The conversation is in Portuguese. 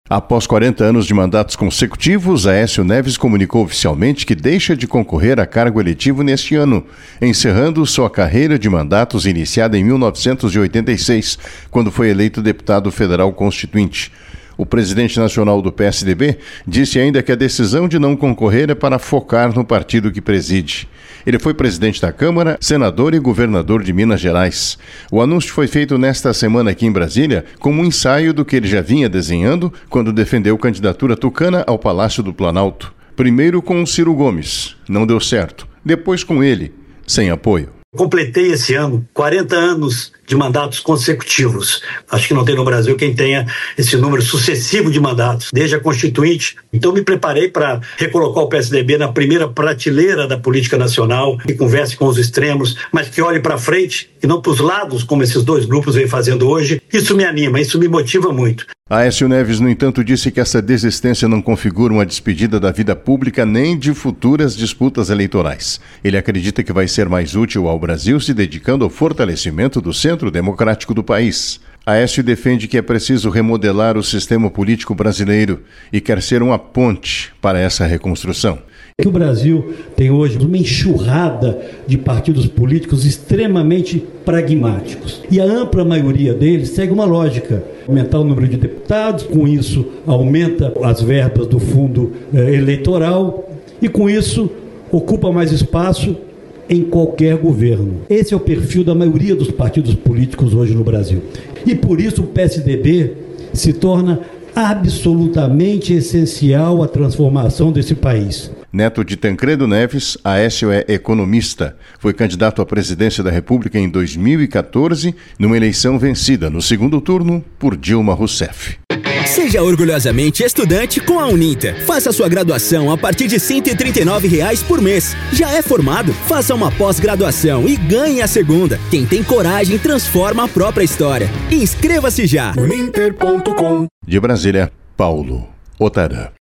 Após 40 anos de mandatos consecutivos, Aécio Neves comunicou oficialmente que deixa de concorrer a cargo eletivo neste ano, encerrando sua carreira de mandatos iniciada em 1986, quando foi eleito deputado federal constituinte. O presidente nacional do PSDB disse ainda que a decisão de não concorrer é para focar no partido que preside. Ele foi presidente da Câmara, senador e governador de Minas Gerais. O anúncio foi feito nesta semana aqui em Brasília como um ensaio do que ele já vinha desenhando quando defendeu candidatura tucana ao Palácio do Planalto. Primeiro com o Ciro Gomes, não deu certo. Depois com ele, sem apoio. Completei esse ano 40 anos de mandatos consecutivos. Acho que não tem no Brasil quem tenha esse número sucessivo de mandatos, desde a Constituinte. Então me preparei para recolocar o PSDB na primeira prateleira da política nacional, que converse com os extremos, mas que olhe para frente e não para os lados, como esses dois grupos vêm fazendo hoje. Isso me anima, isso me motiva muito. Aécio Neves, no entanto, disse que essa desistência não configura uma despedida da vida pública nem de futuras disputas eleitorais. Ele acredita que vai ser mais útil ao Brasil se dedicando ao fortalecimento do centro democrático do país. Aécio defende que é preciso remodelar o sistema político brasileiro e quer ser uma ponte para essa reconstrução. Que o Brasil tem hoje uma enxurrada de partidos políticos extremamente pragmáticos. E a ampla maioria deles segue uma lógica: aumentar o número de deputados, com isso aumenta as verbas do fundo eleitoral e com isso ocupa mais espaço em qualquer governo. Esse é o perfil da maioria dos partidos políticos hoje no Brasil. E por isso o PSDB se torna absolutamente essencial à transformação desse país. Neto de Tancredo Neves, Aécio é economista. Foi candidato à presidência da República em 2014, numa eleição vencida no segundo turno por Dilma Rousseff. Seja orgulhosamente estudante com a Uninter. Faça sua graduação a partir de R$ 139,00 por mês. Já é formado? Faça uma pós-graduação e ganhe a segunda. Quem tem coragem transforma a própria história. Inscreva-se já. Uninter.com. De Brasília, Paulo Otarã.